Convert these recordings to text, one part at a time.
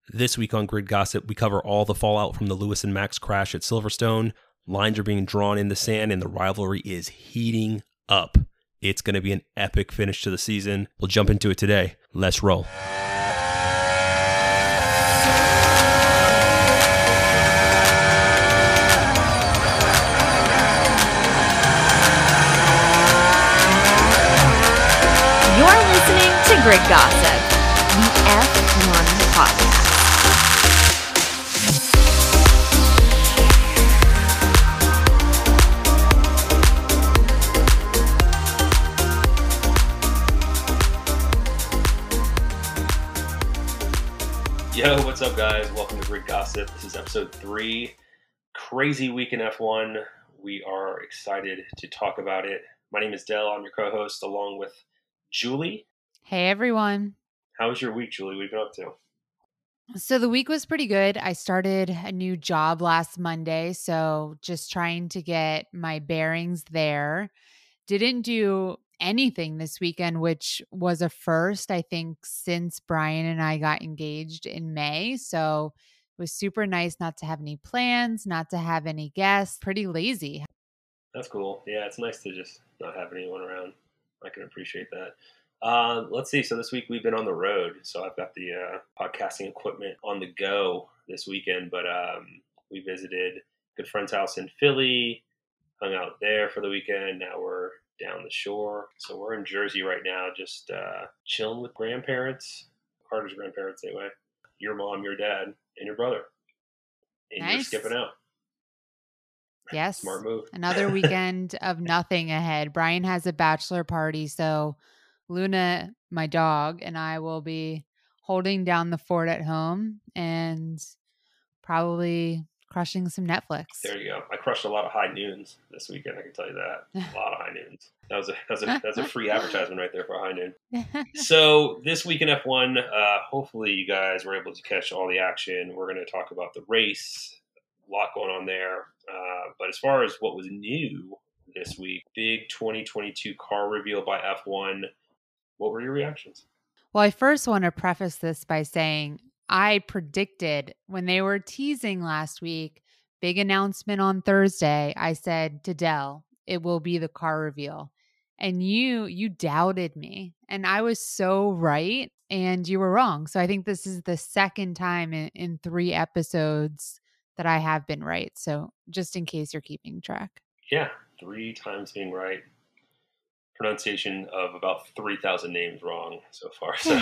This week on Grid Gossip, we cover all the fallout from the Lewis and Max crash at Silverstone. Lines are being drawn in the sand and the rivalry is heating up. It's going to be an epic finish to the season. We'll jump into it today. Let's roll. You're listening to Grid Gossip, the F1 podcast. Yo, what's up, guys? Welcome to Grid Gossip. This is episode 3. Crazy week in F1. We are excited to talk about it. My name is Dell. I'm your co-host, along with Julie. Hey, everyone. How was your week, Julie? What have you been up to? So the week was pretty good. I started a new job last Monday, so just trying to get my bearings there. Didn't do anything this weekend, which was a first, I think, since Brian and I got engaged in May. So it was super nice not to have any plans, not to have any guests, pretty lazy. That's cool. Yeah, it's nice to just not have anyone around. I can appreciate that. Let's see. So this week we've been on the road. So I've got the podcasting equipment on the go this weekend, but we visited a good friend's house in Philly, hung out there for the weekend. Now we're down the shore. So we're in Jersey right now, just chilling with grandparents, Carter's grandparents anyway, your mom, your dad, and your brother. And Nice. You're skipping out. Yes. Smart move. Another weekend of nothing ahead. Brian has a bachelor party, so Luna, my dog, and I will be holding down the fort at home and probably crushing some Netflix. There you go. I crushed a lot of high noons this weekend. I can tell you that. A lot of high noons. That was a free advertisement right there for a high noon. So this week in F1, hopefully you guys were able to catch all the action. We're going to talk about the race. A lot going on there. But as far as what was new this week, big 2022 car reveal by F1. What were your reactions? Well, I first want to preface this by saying I predicted when they were teasing last week, big announcement on Thursday, I said to Dell, it will be the car reveal. And you doubted me. And I was so right. And you were wrong. So I think this is the second time in 3 episodes that I have been right. So just in case you're keeping track. Yeah, 3 times being right. Pronunciation of about 3,000 names wrong so far. So,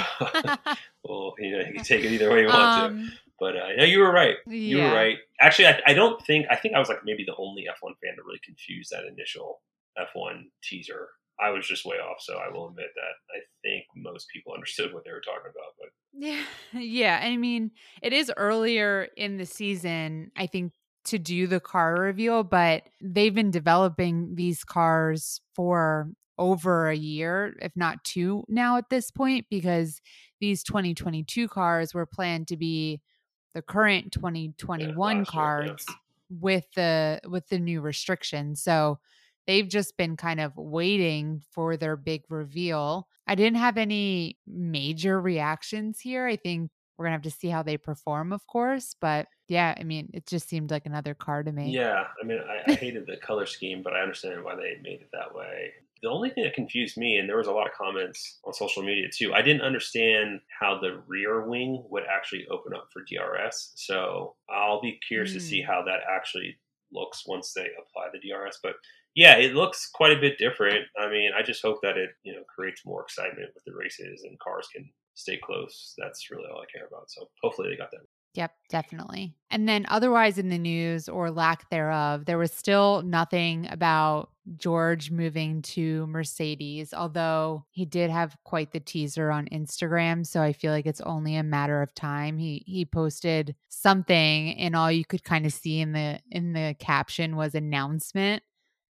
well, you can take it either way you want to. But no, you were right. You were right. Actually, I think I was like maybe the only F1 fan to really confuse that initial F1 teaser. I was just way off, so I will admit that I think most people understood what they were talking about. But yeah. I mean, it is earlier in the season, I think, to do the car reveal, but they've been developing these cars for over a year, if not 2 now at this point, because these 2022 cars were planned to be the current 2021 cars with the new restrictions. So they've just been kind of waiting for their big reveal. I didn't have any major reactions here. I think we're going to have to see how they perform, of course. But yeah, I mean, it just seemed like another car to me. Yeah, I mean, I hated the color scheme, but I understand why they made it that way. The only thing that confused me, and there was a lot of comments on social media too, I didn't understand how the rear wing would actually open up for DRS. So I'll be curious to see how that actually looks once they apply the DRS. But yeah, it looks quite a bit different. I mean, I just hope that it creates more excitement with the races and cars can stay close. That's really all I care about. So hopefully they got that. Yep, definitely. And then otherwise in the news or lack thereof, there was still nothing about George moving to Mercedes, although he did have quite the teaser on Instagram. So I feel like it's only a matter of time. He posted something and all you could kind of see in the caption was announcement.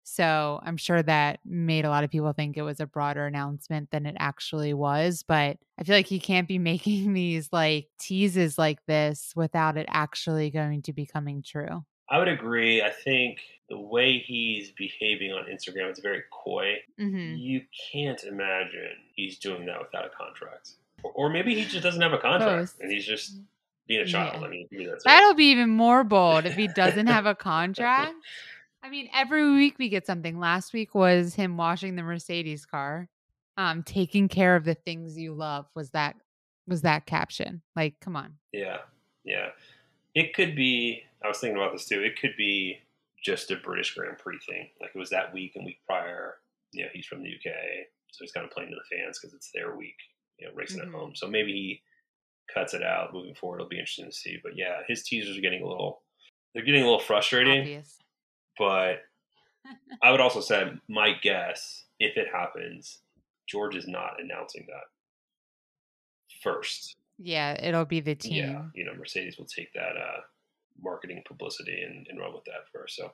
So I'm sure that made a lot of people think it was a broader announcement than it actually was. But I feel like he can't be making these like teases like this without it actually going to be coming true. I would agree. I think the way he's behaving on Instagram, it's very coy. Mm-hmm. You can't imagine he's doing that without a contract. Or maybe he just doesn't have a contract and he's just being a child. Yeah. I mean, maybe that's it. That'll be even more bold if he doesn't have a contract. I mean, every week we get something. Last week was him washing the Mercedes car. Taking care of the things you love was that caption. Like, come on. Yeah, yeah. It could be. I was thinking about this too. It could be just a British Grand Prix thing. Like it was that week and week prior. You know, he's from the UK, so he's kind of playing to the fans because it's their week. You know, racing at home. So maybe he cuts it out moving forward. It'll be interesting to see. But yeah, his teasers are getting a little. They're getting a little frustrating. Obvious. But I would also say my guess, if it happens, George is not announcing that first. Yeah, it'll be the team. Yeah, you know, Mercedes will take that marketing publicity and run with that first. So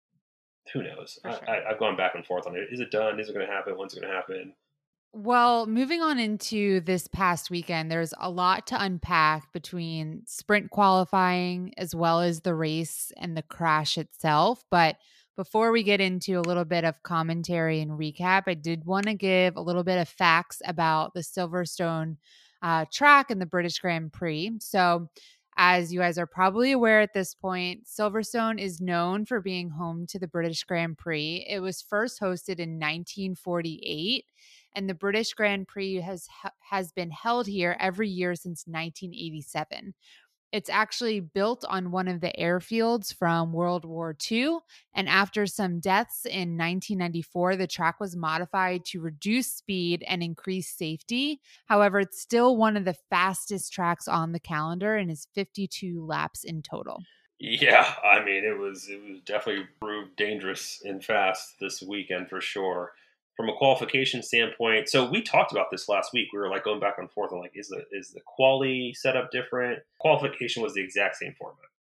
who knows? For sure. I've gone back and forth on it. Is it done? Is it going to happen? When's it going to happen? Well, moving on into this past weekend, there's a lot to unpack between sprint qualifying as well as the race and the crash itself. But before we get into a little bit of commentary and recap, I did want to give a little bit of facts about the Silverstone track and the British Grand Prix. So, as you guys are probably aware at this point, Silverstone is known for being home to the British Grand Prix. It was first hosted in 1948. And the British Grand Prix has been held here every year since 1987. It's actually built on one of the airfields from World War II. And after some deaths in 1994, the track was modified to reduce speed and increase safety. However, it's still one of the fastest tracks on the calendar and is 52 laps in total. Yeah, I mean, it was definitely proved dangerous and fast this weekend for sure. From a qualification standpoint, so we talked about this last week. We were like going back and forth on like, is the quali setup different? Qualification was the exact same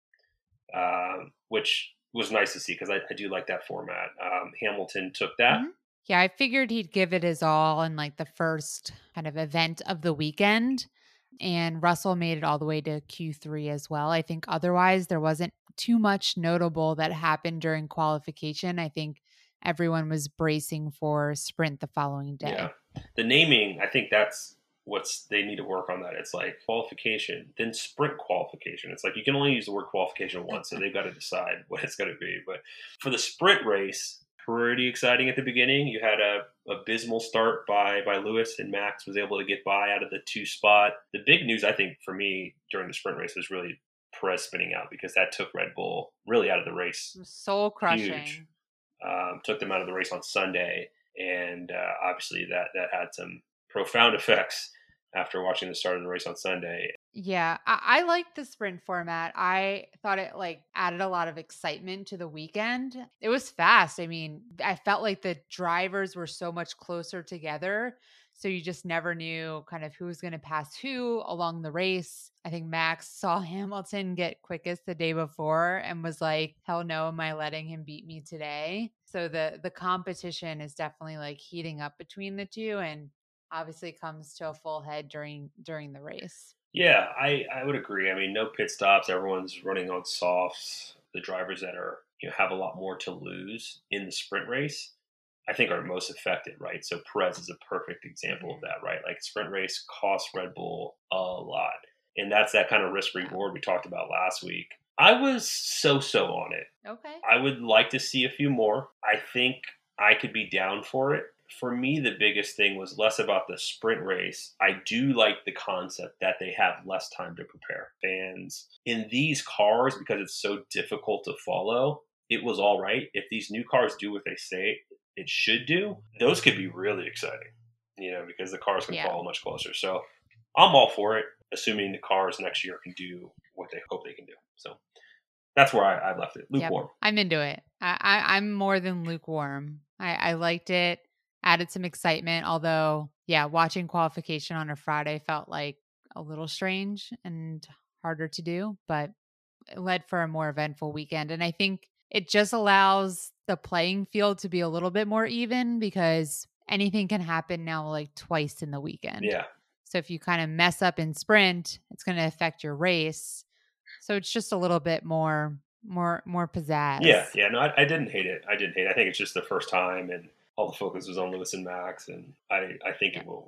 format, which was nice to see because I do like that format. Hamilton took that. Mm-hmm. Yeah, I figured he'd give it his all in like the first kind of event of the weekend. And Russell made it all the way to Q3 as well. I think otherwise there wasn't too much notable that happened during qualification. I think everyone was bracing for sprint the following day. Yeah. The naming, I think that's they need to work on that. It's like qualification, then sprint qualification. It's like you can only use the word qualification once, so they've got to decide what it's going to be. But for the sprint race, pretty exciting at the beginning. You had a abysmal start by Lewis, and Max was able to get by out of the 2 spot. The big news, I think, for me during the sprint race was really Perez spinning out because that took Red Bull really out of the race. Soul crushing. Huge. Took them out of the race on Sunday, and obviously that had some profound effects after watching the start of the race on Sunday. Yeah, I liked the sprint format. I thought it like added a lot of excitement to the weekend. It was fast. I mean, I felt like the drivers were so much closer together. So you just never knew kind of who was going to pass who along the race. I think Max saw Hamilton get quickest the day before and was like, hell no, am I letting him beat me today? So the competition is definitely like heating up between the two and obviously comes to a full head during the race. Yeah, I would agree. I mean, no pit stops. Everyone's running on softs. The drivers that are have a lot more to lose in the sprint race, I think, are most affected, right? So Perez is a perfect example of that, right? Like sprint race costs Red Bull a lot. And that's that kind of risk reward we talked about last week. I was so on it. Okay. I would like to see a few more. I think I could be down for it. For me, the biggest thing was less about the sprint race. I do like the concept that they have less time to prepare. Fans in these cars, because it's so difficult to follow, it was all right. If these new cars do what they say it should do, those could be really exciting, because the cars can follow much closer. So I'm all for it, assuming the cars next year can do what they hope they can do. So that's where I left it. Lukewarm. Yep, I'm into it. I'm more than lukewarm. I liked it. Added some excitement, although, watching qualification on a Friday felt like a little strange and harder to do, but it led for a more eventful weekend. And I think it just allows the playing field to be a little bit more even because anything can happen now like twice in the weekend. Yeah. So if you kind of mess up in sprint, it's going to affect your race. So it's just a little bit more pizzazz. Yeah. No, I didn't hate it. I think it's just the first time and all the focus was on Lewis and Max, and I think it will work.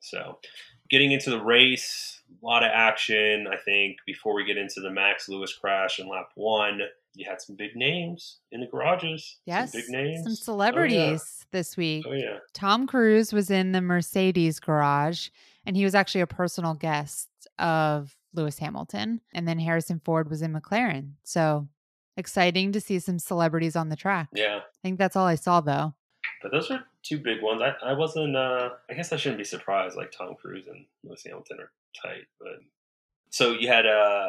So getting into the race, a lot of action. I think before we get into the Max Lewis crash in lap 1, you had some big names in the garages. Yes, some big names. some celebrities this week. Oh yeah. Tom Cruise was in the Mercedes garage, and he was actually a personal guest of Lewis Hamilton. And then Harrison Ford was in McLaren. So exciting to see some celebrities on the track. Yeah. I think that's all I saw, though. But those are two big ones. I wasn't. I guess I shouldn't be surprised. Like Tom Cruise and Lewis Hamilton are tight. But so you had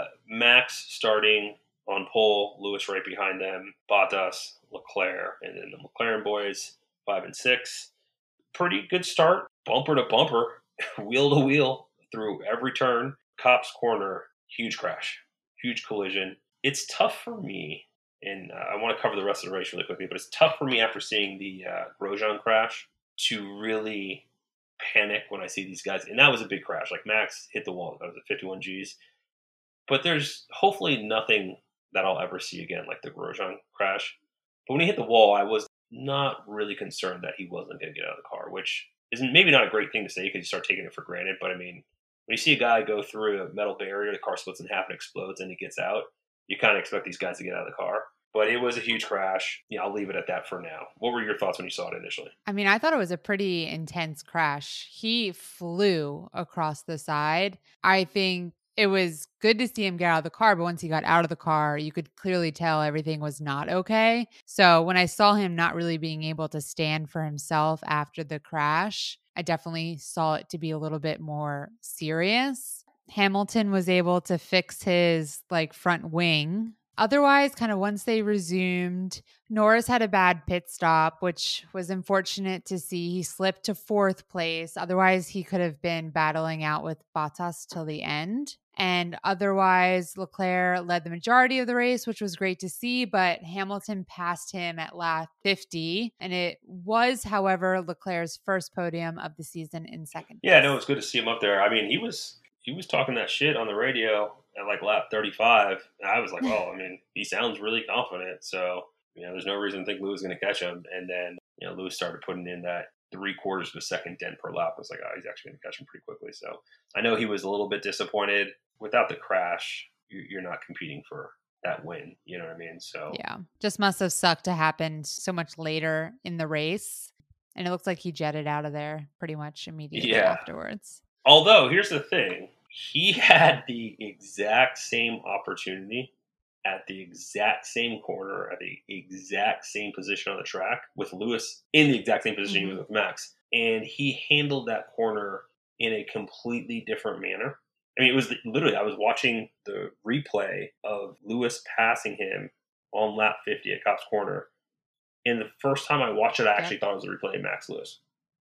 Max starting on pole, Lewis right behind them, Bottas, Leclerc, and then the McLaren boys 5 and 6. Pretty good start, bumper to bumper, wheel to wheel through every turn. Copse corner, huge crash, huge collision. It's tough for me. And I want to cover the rest of the race really quickly, but it's tough for me after seeing the Grosjean crash to really panic when I see these guys. And that was a big crash. Like Max hit the wall. That was at 51 Gs. But there's hopefully nothing that I'll ever see again like the Grosjean crash. But when he hit the wall, I was not really concerned that he wasn't going to get out of the car, which is maybe not a great thing to say because you start taking it for granted. But I mean, when you see a guy go through a metal barrier, the car splits in half and explodes and he gets out, you kind of expect these guys to get out of the car. But it was a huge crash. Yeah, I'll leave it at that for now. What were your thoughts when you saw it initially? I mean, I thought it was a pretty intense crash. He flew across the side. I think it was good to see him get out of the car, but once he got out of the car, you could clearly tell everything was not okay. So when I saw him not really being able to stand for himself after the crash, I definitely saw it to be a little bit more serious. Hamilton was able to fix his front wing. Otherwise, kind of once they resumed, Norris had a bad pit stop, which was unfortunate to see. He slipped to 4th place. Otherwise, he could have been battling out with Bottas till the end. And otherwise, Leclerc led the majority of the race, which was great to see, but Hamilton passed him at lap 50. And it was, however, Leclerc's first podium of the season in second place. Yeah, no, it's good to see him up there. I mean, he was talking that shit on the radio at lap 35. And I was like, oh, I mean, he sounds really confident. So, there's no reason to think Lewis is going to catch him. And then, Lewis started putting in that 3/4 of a second dent per lap. I was like, oh, he's actually going to catch him pretty quickly. So I know he was a little bit disappointed. Without the crash, you're not competing for that win. You know what I mean? So yeah, just must have sucked to happen so much later in the race. And it looks like he jetted out of there pretty much immediately afterwards. Although, here's the thing. He had the exact same opportunity at the exact same corner, at the exact same position on the track with Lewis in the exact same position he was with Max. And he handled that corner in a completely different manner. I mean, it was literally, I was watching the replay of Lewis passing him on lap 50 at Copse Corner. And the first time I watched it, I actually thought it was a replay of Max Lewis.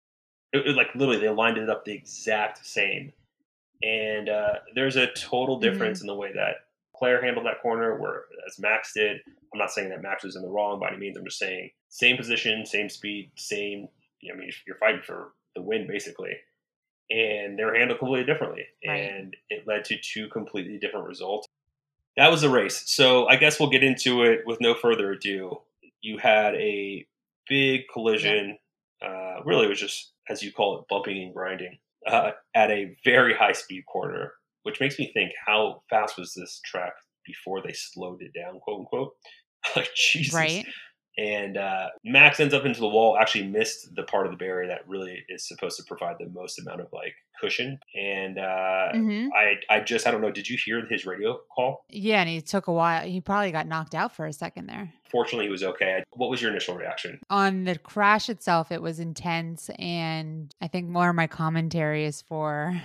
It literally, they lined it up the exact same. And there's a total difference in the way that Claire handled that corner, whereas Max did. I'm not saying that Max was in the wrong by any means. I'm just saying same position, same speed, same. You're fighting for the win basically, and they were handled completely differently, and it led to 2 completely different results. That was the race. So I guess we'll get into it with no further ado. You had a big collision. Really, it was just, as you call it, bumping and grinding. At a very high-speed corner, which makes me think, how fast was this track before they slowed it down, quote-unquote? Jesus. Right. And Max ends up into the wall, actually missed the part of the barrier that really is supposed to provide the most amount of cushion. And I don't know, did you hear his radio call? Yeah, and he took a while. He probably got knocked out for a second there. Fortunately, he was okay. What was your initial reaction? On the crash itself, it was intense. And I think more of my commentary is for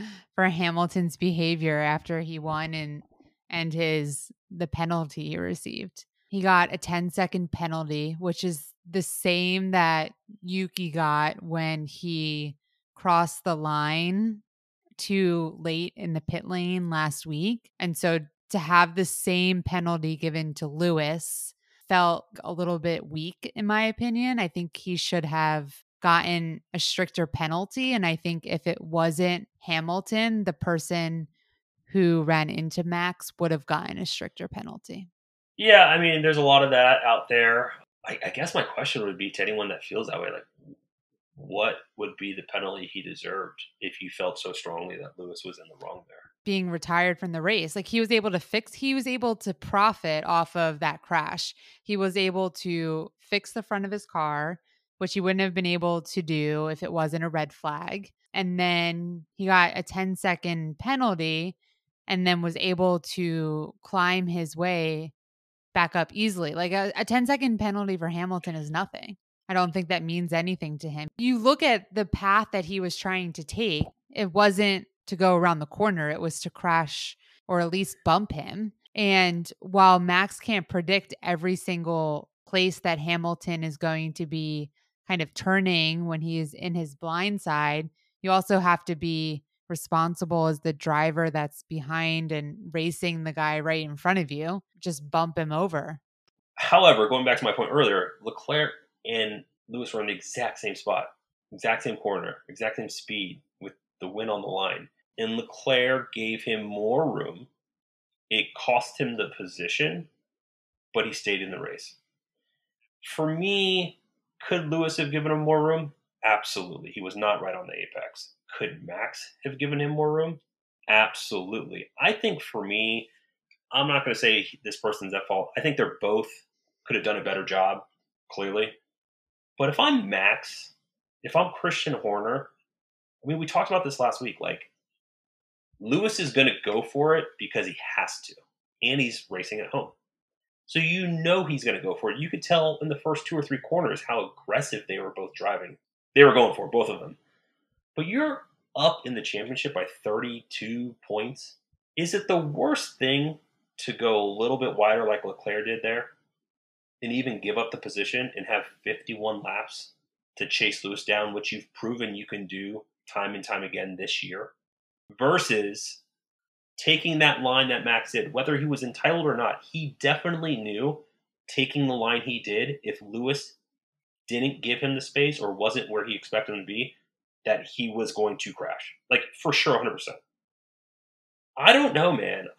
Hamilton's behavior after he won and the penalty he received. He got a 10-second penalty, which is the same that Yuki got when he crossed the line too late in the pit lane last week. And so to have the same penalty given to Lewis felt a little bit weak, in my opinion. I think he should have gotten a stricter penalty. And I think if it wasn't Hamilton, the person who ran into Max would have gotten a stricter penalty. Yeah, I mean, there's a lot of that out there. I guess my question would be to anyone that feels that way, what would be the penalty he deserved if you felt so strongly that Lewis was in the wrong there? Being retired from the race. Like he was able to profit off of that crash. He was able to fix the front of his car, which he wouldn't have been able to do if it wasn't a red flag. And then he got a 10-second penalty and then was able to climb his way back up easily. Like a 10-second penalty for Hamilton is nothing. I don't think that means anything to him. You look at the path that he was trying to take, it wasn't to go around the corner, it was to crash or at least bump him. And while Max can't predict every single place that Hamilton is going to be kind of turning when he is in his blind side, you also have to be responsible as the driver that's behind and racing the guy right in front of you. Just bump him over. However, going back to my point earlier, Leclerc and Lewis were in the exact same spot, exact same corner, exact same speed with the win on the line. And Leclerc gave him more room. It cost him the position, but he stayed in the race. For me, could Lewis have given him more room? Absolutely. He was not right on the apex. Could Max have given him more room? Absolutely. I think for me, I'm not going to say this person's at fault. I think they're both could have done a better job, clearly. But if I'm Max, if I'm Christian Horner, I mean, we talked about this last week. Like, Lewis is going to go for it because he has to, and he's racing at home. So you know he's going to go for it. You could tell in the first 2 or 3 corners how aggressive they were both driving. They were going for it, both of them. But you're up in the championship by 32 points. Is it the worst thing to go a little bit wider like Leclerc did there and even give up the position and have 51 laps to chase Lewis down, which you've proven you can do time and time again this year, versus taking that line that Max did, whether he was entitled or not? He definitely knew taking the line he did, if Lewis didn't give him the space or wasn't where he expected him to be, that he was going to crash. Like, for sure, 100%. I don't know, man.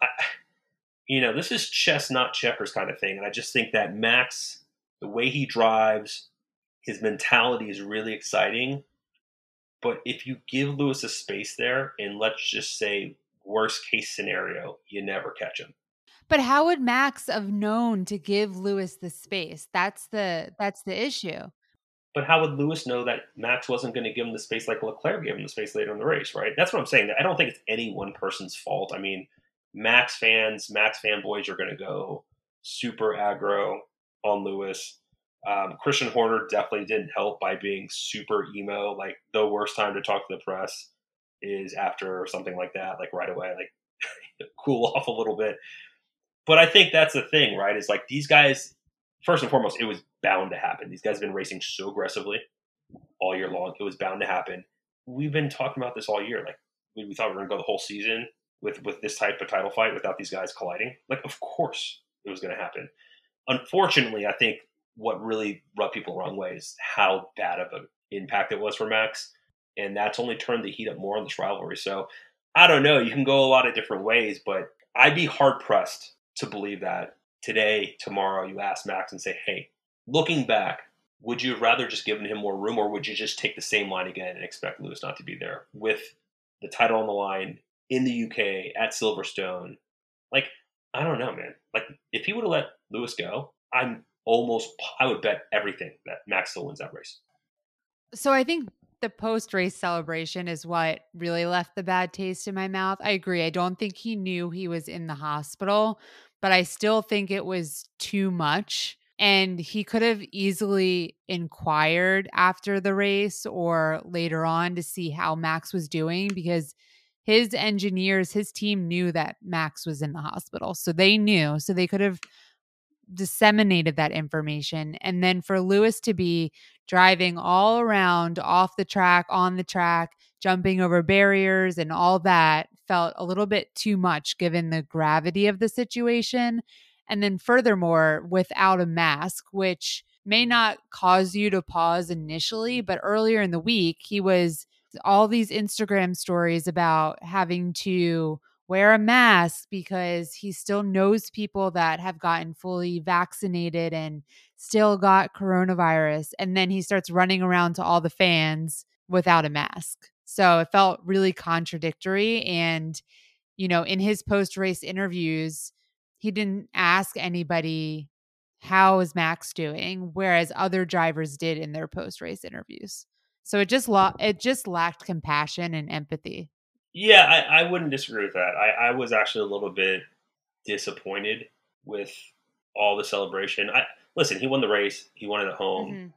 This is chess, not checkers kind of thing. And I just think that Max, the way he drives, his mentality is really exciting. But if you give Lewis a space there, and let's just say worst case scenario, you never catch him. But how would Max have known to give Lewis the space? That's the issue. But how would Lewis know that Max wasn't going to give him the space like Leclerc gave him the space later in the race, right? That's what I'm saying. I don't think it's any one person's fault. I mean, Max fanboys are going to go super aggro on Lewis. Christian Horner definitely didn't help by being super emo. Like, the worst time to talk to the press is after something like that, like right away, like cool off a little bit. But I think that's the thing, right? Is like these guys, first and foremost, it was bound to happen. These guys have been racing so aggressively all year long. It was bound to happen. We've been talking about this all year. Like, we thought we were going to go the whole season with this type of title fight without these guys colliding. Like, of course it was going to happen. Unfortunately, I think what really rubbed people the wrong way is how bad of an impact it was for Max. And that's only turned the heat up more on this rivalry. So I don't know. You can go a lot of different ways, but I'd be hard-pressed to believe that today, tomorrow, you ask Max and say, hey, looking back, would you have rather just given him more room, or would you just take the same line again and expect Lewis not to be there with the title on the line in the UK at Silverstone? Like, I don't know, man. Like, if he would have let Lewis go, I would bet everything that Max still wins that race. So I think the post-race celebration is what really left the bad taste in my mouth. I agree. I don't think he knew he was in the hospital, but I still think it was too much. And he could have easily inquired after the race or later on to see how Max was doing, because his engineers, his team knew that Max was in the hospital. So they knew. So they could have disseminated that information. And then for Lewis to be driving all around, off the track, on the track, jumping over barriers and all that felt a little bit too much given the gravity of the situation. And then furthermore, without a mask, which may not cause you to pause initially, but earlier in the week, he was all these Instagram stories about having to wear a mask because he still knows people that have gotten fully vaccinated and still got coronavirus. And then he starts running around to all the fans without a mask. So it felt really contradictory. And, in his post-race interviews, he didn't ask anybody, how is Max doing? Whereas other drivers did in their post-race interviews. So it just lacked compassion and empathy. Yeah, I wouldn't disagree with that. I was actually a little bit disappointed with all the celebration. Listen, he won the race. He won it at home.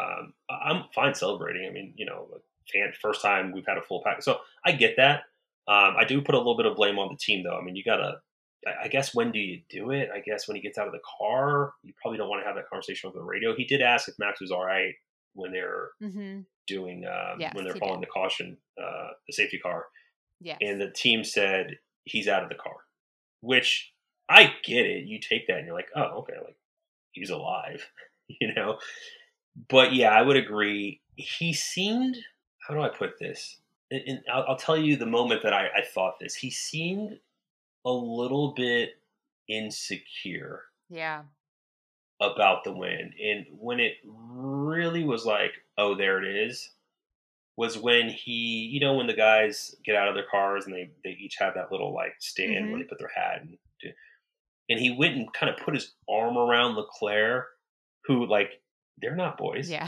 I'm fine celebrating. I mean, first time we've had a full pack. So I get that. I do put a little bit of blame on the team, though. I mean, you got to, I guess, when do you do it? I guess when he gets out of the car, you probably don't want to have that conversation over the radio. He did ask if Max was all right when they're doing, Yes, when they're he following did. the caution, the safety car. Yes. And the team said he's out of the car, which I get it. You take that and you're like, oh, okay, like he's alive, But yeah, I would agree. He seemed, how do I put this? And I'll tell you the moment that I thought this. He seemed a little bit insecure Yeah. about the win. And when it really was like, oh, there it is, was when he, when the guys get out of their cars and they each have that little like stand where they put their hat and he went and kind of put his arm around Leclerc, who like, they're not boys. Yeah.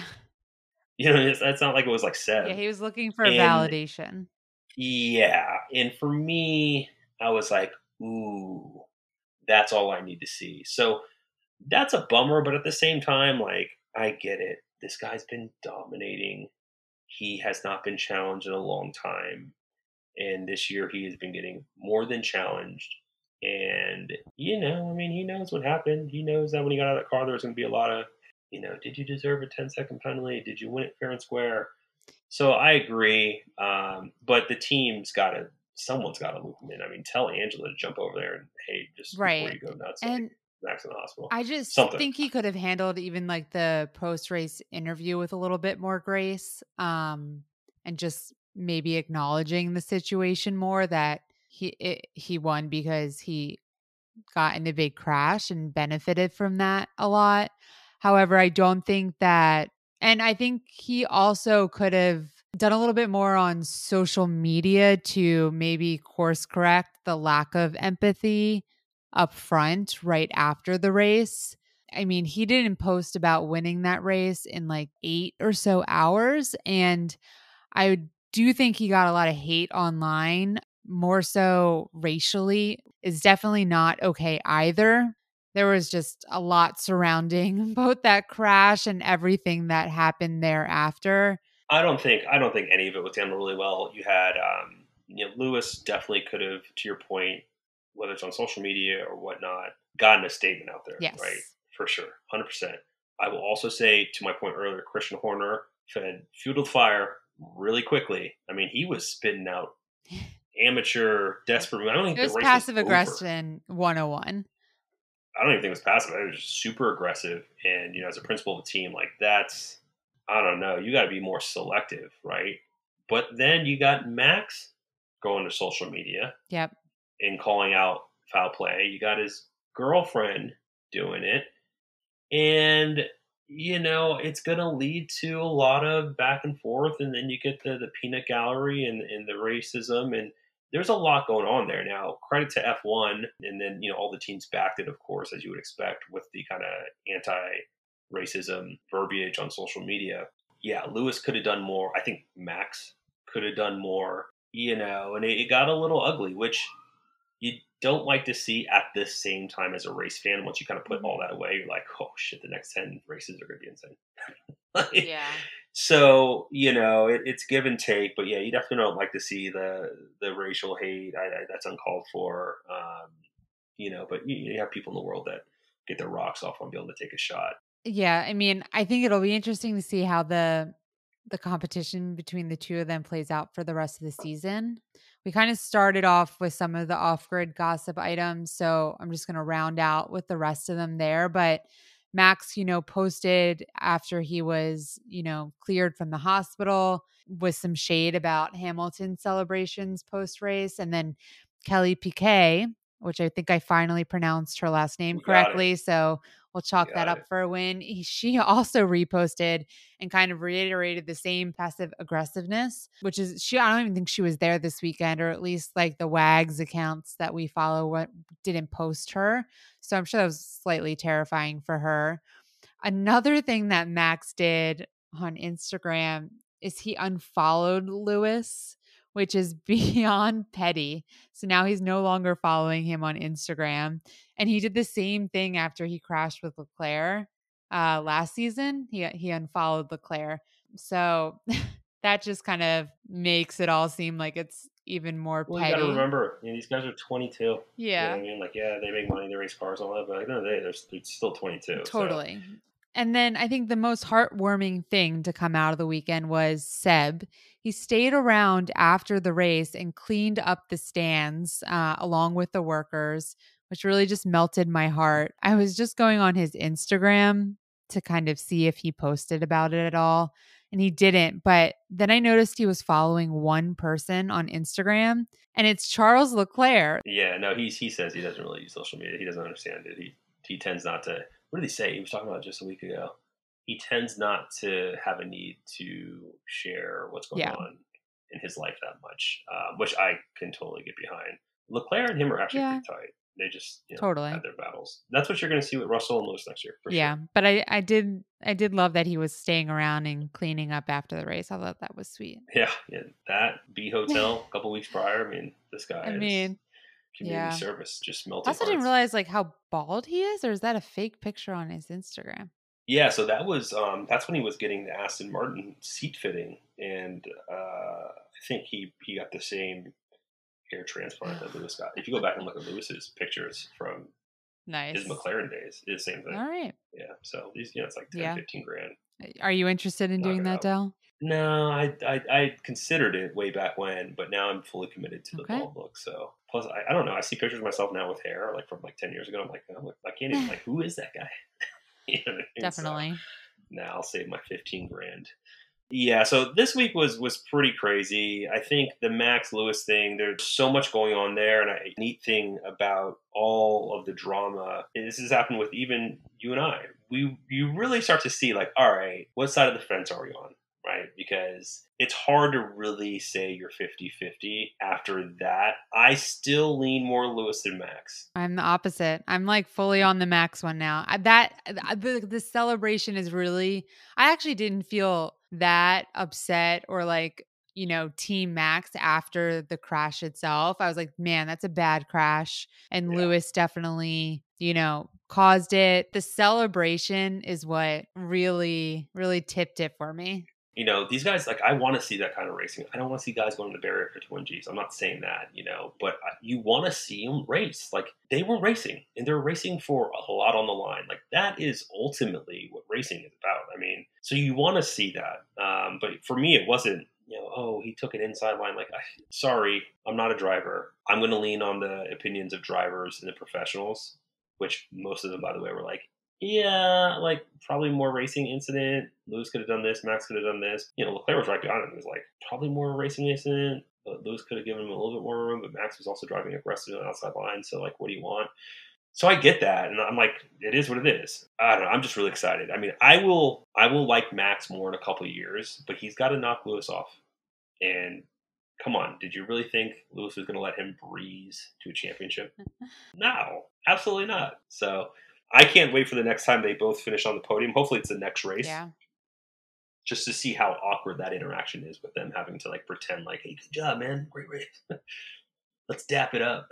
That's not like it was like Seb. Yeah, he was looking for And validation. yeah. And for me, I was like, ooh, that's all I need to see. So that's a bummer, but at the same time, like, I get it. This guy's been dominating. He has not been challenged in a long time. And this year he has been getting more than challenged. And, he knows what happened. He knows that when he got out of that car, there was going to be a lot of, did you deserve a 10-second penalty? Did you win it fair and square? So I agree. But the someone's got to loop him in. I mean, tell Angela to jump over there and, hey, just before you go nuts, And Max in the hospital. I just Something. think he could have handled even like the post-race interview with a little bit more grace, and just maybe acknowledging the situation more, that he won because he got in a big crash and benefited from that a lot. However, I don't think that, and I think he also could have done a little bit more on social media to maybe course correct the lack of empathy up front right after the race. I mean, he didn't post about winning that race in like 8 or so hours. And I do think he got a lot of hate online, more so racially, is definitely not okay either. There was just a lot surrounding both that crash and everything that happened thereafter. I don't think any of it was handled really well. You had, Lewis definitely could have, to your point, whether it's on social media or whatnot, gotten a statement out there, Yes. right? For sure, 100%. I will also say, to my point earlier, Christian Horner fed fuel to the fire really quickly. I mean, he was spitting out amateur, desperate. I don't think It was the race passive was over. aggression 101. I don't even think it was passive. It was just super aggressive. And, as a principal of the team, like that's, I don't know, you got to be more selective, right? But then you got Max going to social media Yep. and calling out foul play. You got his girlfriend doing it. And, it's going to lead to a lot of back and forth. And then you get the peanut gallery and the racism. And there's a lot going on there. Now, credit to F1. And then, all the teams backed it, of course, as you would expect, with the kind of anti-racism verbiage on social media. Yeah, Lewis could have done more. I think Max could have done more, and it got a little ugly, which you don't like to see at the same time as a race fan. Once you kind of put all that away, you're like, oh shit, the next 10 races are going to be insane. Yeah. So, it's give and take, but yeah, you definitely don't like to see the racial hate. That's uncalled for. But you have people in the world that get their rocks off on being able to take a shot. Yeah, I mean, I think it'll be interesting to see how the competition between the two of them plays out for the rest of the season. We kind of started off with some of the off-grid gossip items, so I'm just going to round out with the rest of them there. But Max, posted after he was, cleared from the hospital with some shade about Hamilton's celebrations post-race, and then Kelly Piquet, which I think I finally pronounced her last name You got it. correctly. So we'll chalk that got up for a win. She also reposted and kind of reiterated the same passive aggressiveness, which is I don't even think she was there this weekend, or at least like the WAGs accounts that we follow didn't post her. So I'm sure that was slightly terrifying for her. Another thing that Max did on Instagram is he unfollowed Lewis, which is beyond petty. So now he's no longer following him on Instagram. And he did the same thing after he crashed with Leclerc last season. He unfollowed Leclerc. So that just kind of makes it all seem like it's even more Well, petty. you got to remember, these guys are 22. Yeah. You know what I mean? Like, yeah, they make money, they race cars and all that, but like, no, they're still 22. Totally. So. And then I think the most heartwarming thing to come out of the weekend was Seb. He stayed around after the race and cleaned up the stands along with the workers, which really just melted my heart. I was just going on his Instagram to kind of see if he posted about it at all, and he didn't. But then I noticed he was following one person on Instagram, and it's Charles Leclerc. Yeah, no, he says he doesn't really use social media. He doesn't understand it. He tends not to. What did he say? He was talking about it just a week ago. He tends not to have a need to share what's going on in his life that much, which I can totally get behind. Leclerc and him are actually pretty tight. They just totally had their battles. That's what you're going to see with Russell and Lewis next year. For sure. But I did love that he was staying around and cleaning up after the race. I thought that was sweet. Yeah, that B Hotel a couple weeks prior. I mean, this guy. Community service just melted. I also didn't realize like how bald he is, or is that a fake picture on his Instagram? Yeah, so that was that's when he was getting the Aston Martin seat fitting, and I think he got the same hair transplant that Lewis got. If you go back and look at Lewis's pictures from his McLaren days, it's the same thing. All right. Yeah, so these it's like 10, 15 grand. Are you interested in doing that, Del? No, I considered it way back when, but now I'm fully committed to the bald look. So plus, I don't know. I see pictures of myself now with hair, like from like 10 years ago. I'm like, I can't even like, who is that guy? You know what I mean? Definitely. So, now I'll save my 15 grand. Yeah, so this week was pretty crazy. I think the Max Lewis thing, there's so much going on there. And a neat thing about all of the drama, and this has happened with even you and I, you really start to see like, all right, what side of the fence are we on? Right? Because it's hard to really say you're 50-50 after that. I still lean more Lewis than Max. I'm the opposite. I'm like fully on the Max one now. The celebration is really, I actually didn't feel that upset or like, Team Max after the crash itself. I was like, man, that's a bad crash. And Lewis definitely, caused it. The celebration is what really, really tipped it for me. These guys, like, I want to see that kind of racing. I don't want to see guys going to the barrier to win Gs. I'm not saying that, but you want to see them race. Like, they were racing, and they're racing for a lot on the line. Like, that is ultimately what racing is about. I mean, so you want to see that. But for me, it wasn't, oh, he took an inside line. Like, sorry, I'm not a driver. I'm going to lean on the opinions of drivers and the professionals, which most of them, by the way, were like, yeah, like probably more racing incident. Lewis could have done this. Max could have done this. Leclerc was right behind him. He was like, probably more racing incident. Lewis could have given him a little bit more room, but Max was also driving aggressively on the outside line. So, like, what do you want? So I get that, and I'm like, it is what it is. I don't know. I'm just really excited. I mean, I will like Max more in a couple of years, but he's got to knock Lewis off. And come on, did you really think Lewis was going to let him breeze to a championship? No, absolutely not. So I can't wait for the next time they both finish on the podium. Hopefully it's the next race. Yeah. Just to see how awkward that interaction is with them having to like pretend like, hey, good job, man. Great race. Let's dap it up.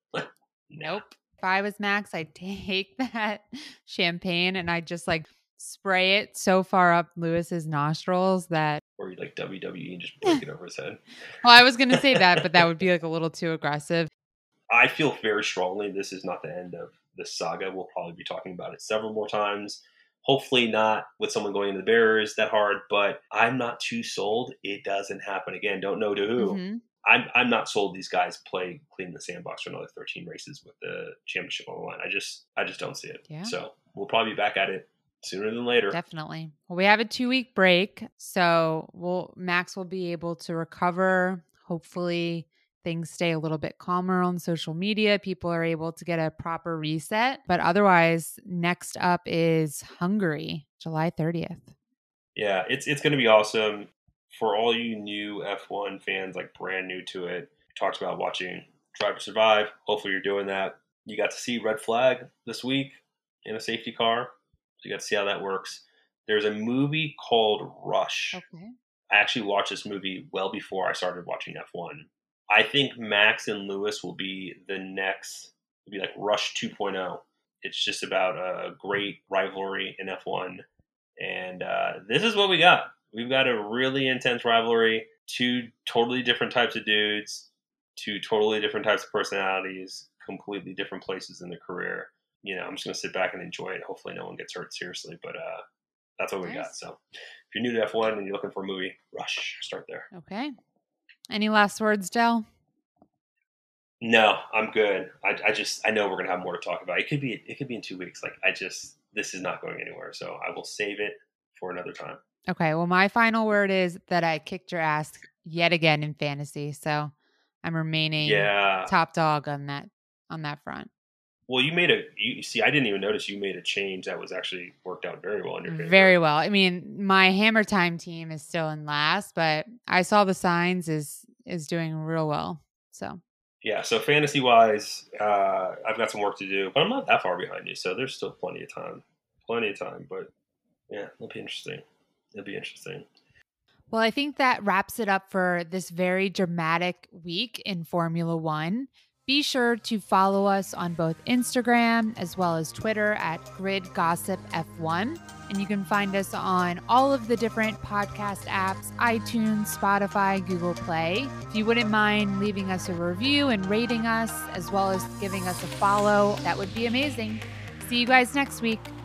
Nope. If I was Max, I'd take that champagne and I'd just like spray it so far up Lewis's nostrils that. Or you'd like WWE and just break it over his head. Well, I was going to say that, but that would be like a little too aggressive. I feel very strongly this is not the end of the saga. We'll probably be talking about it several more times. Hopefully not with someone going into the barriers that hard, but I'm not too sold. It doesn't happen again. Don't know to who. Mm-hmm. I'm not sold these guys play clean the sandbox for another 13 races with the championship on the line. I just don't see it. Yeah. So we'll probably be back at it sooner than later. Definitely. Well, we have a 2-week break, so Max will be able to recover, hopefully things stay a little bit calmer on social media, people are able to get a proper reset. But otherwise, next up is Hungary, July 30th. Yeah, it's going to be awesome for all you new F1 fans, like brand new to it. We talked about watching Drive to Survive. Hopefully you're doing that. You got to see Red Flag this week in a safety car. So you got to see how that works. There's a movie called Rush. Okay. I actually watched this movie well before I started watching F1. I think Max and Lewis will be the next, it'll be like Rush 2.0. It's just about a great rivalry in F1. And this is what we got. We've got a really intense rivalry, two totally different types of dudes, two totally different types of personalities, completely different places in their career. You know, I'm just going to sit back and enjoy it. Hopefully no one gets hurt seriously, but that's what we got. So if you're new to F1 and you're looking for a movie, Rush, start there. Okay. Any last words, Del? No, I'm good. I know we're going to have more to talk about. It could be in 2 weeks. Like this is not going anywhere. So I will save it for another time. Okay. Well, my final word is that I kicked your ass yet again in fantasy. So I'm remaining top dog on that front. Well, you see, I didn't even notice you made a change that was actually worked out very well in your favor. Very well. I mean, my Hammer Time team is still in last, but I saw the signs is doing real well. So yeah. So fantasy wise, I've got some work to do, but I'm not that far behind you. So there's still plenty of time. But yeah, it'll be interesting. Well, I think that wraps it up for this very dramatic week in Formula One. Be sure to follow us on both Instagram as well as Twitter at Grid Gossip F1. And you can find us on all of the different podcast apps, iTunes, Spotify, Google Play. If you wouldn't mind leaving us a review and rating us, as well as giving us a follow, that would be amazing. See you guys next week.